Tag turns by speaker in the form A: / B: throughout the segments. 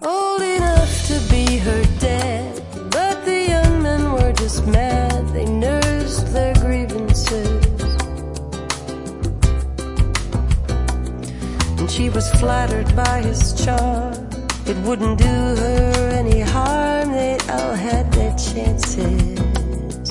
A: old enough to be her dad. But the young men were just mad. They nursed their grievances, and she was flattered by his charm. It wouldn't do her any harm. They all had their chances.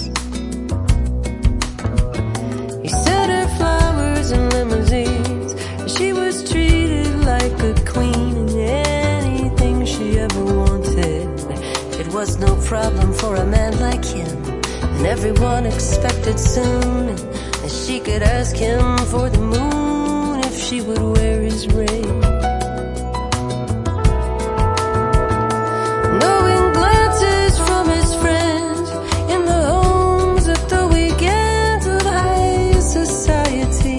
A: He sent her flowers and limousines. She was treated like a queen, and anything she ever wanted, it was no problem for a man like him. And everyone expected soon that she could ask him for the moon if she would wear his ring. Knowing glances from his friends in the homes at the weekends of high society,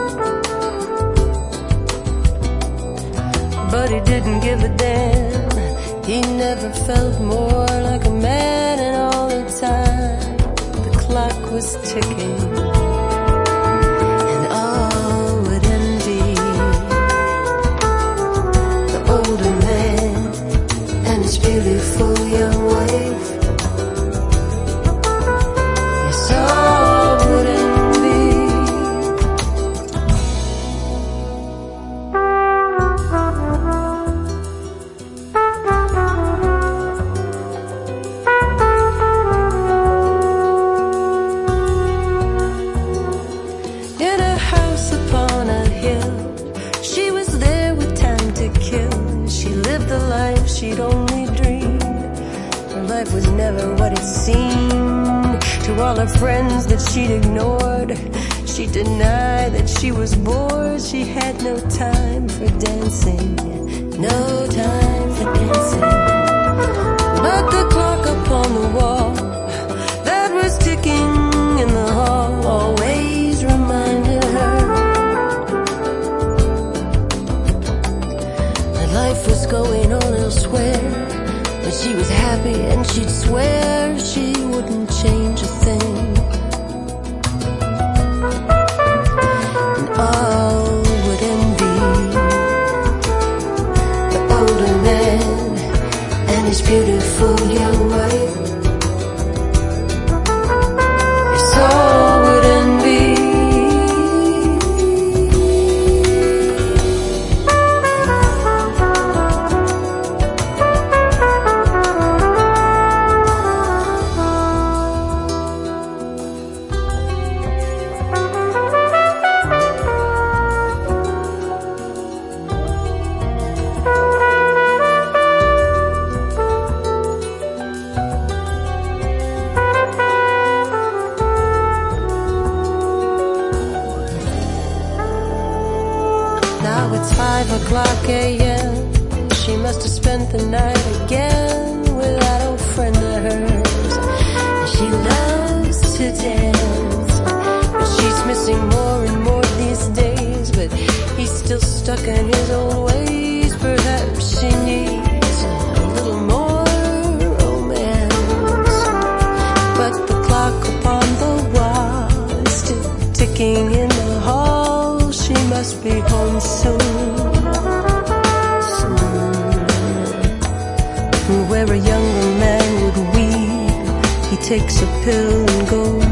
A: but he didn't give a damn. He never felt more like a man, and all the time the clock was ticking. And all would envy the older man and his beautiful young wife. Yes, all would envy. In a house upon a hill, she was there with time to kill. She lived the life she'd only dreamed. Her life was never what it seemed. To all her friends that she'd ignored, she denied that she was bored. She had no time for dancing, no time for dancing. But the clock upon the wall that was ticking in the hall always reminded her that life was going on elsewhere. But she was happy, and she'd swear she wouldn't change a thing. And all would envy the older man and his beautiful young wife. Yes, all would envy. Now it's 5:00 a.m. She must have spent the night again with that old friend of hers. She loves to dance, but she's missing more and more these days. But he's still stuck in his old ways. Perhaps she needs a little more romance. But the clock upon the wall is still ticking in the hall. She must be home soon, where a younger man would weep. He takes a pill and goes